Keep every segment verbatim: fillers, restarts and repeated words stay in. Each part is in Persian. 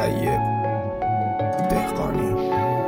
طیب دهقانی.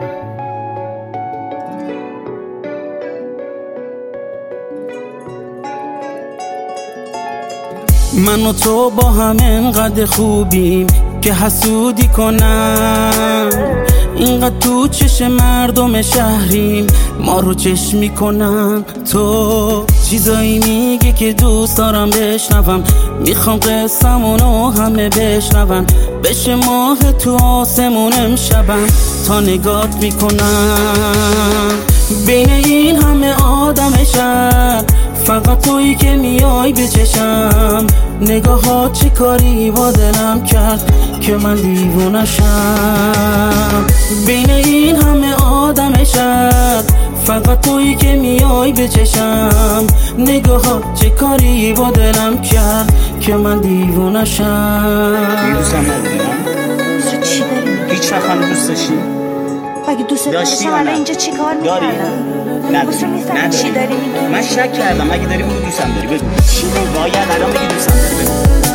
من و تو با هم انقدر خوبیم که حسودی کنن، اینقدر تو چش مردم شهریم ما رو چشم میکنن. تو چیزایی میگه که دوست دارم بشنوم، میخوام قصه‌مونو همه بشنون، بشه ماه تو آسمون امشبم تا نگات میکنن. بین این همه آدم شهر فقط تویی که میای به چشم، نگاهات چه کاری با دلم کرد که من دیوونشم. بین این همه آدم شهر فقط تویی که میای به چشم، نگاهات چه کاری با دلم کرد که من دیوونشم. دوستم نبودی نه؟ چی داری؟ هیچ وقت هم دوست داشتی؟ اگه دوست داشتم الان اینجا چی کار میکردم؟ نداری؟ نداری؟ چی داری میگی؟ من شک کردم. اگه داری بگو دوستم داری. بگو چی داری؟ باید الان بگی دوستم داری. بگو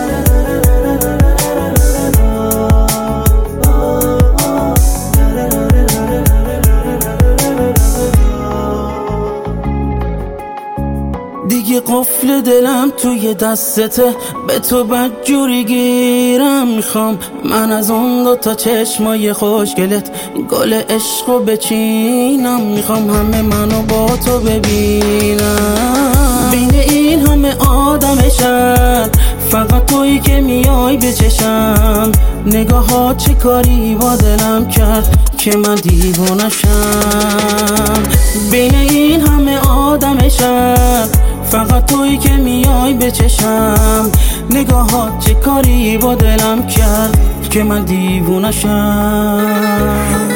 دیگه قفل دلم توی دستته، به تو بدجوری گیرم میخوام. من از اون دو تا چشمای خوشگلت گل عشقو بچینم، میخوام همه منو با تو ببینم. بین این همه آدم شهر فقط تویی که میای به چشم، نگاهات چه کاری با دلم کرد که من دیوونشم. بین این همه آدم شهر فقط تویی که میای به چشم، نگاهات چه کاری با دلم کرد که من دیوونشم.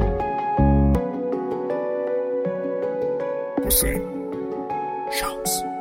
حسین شمس.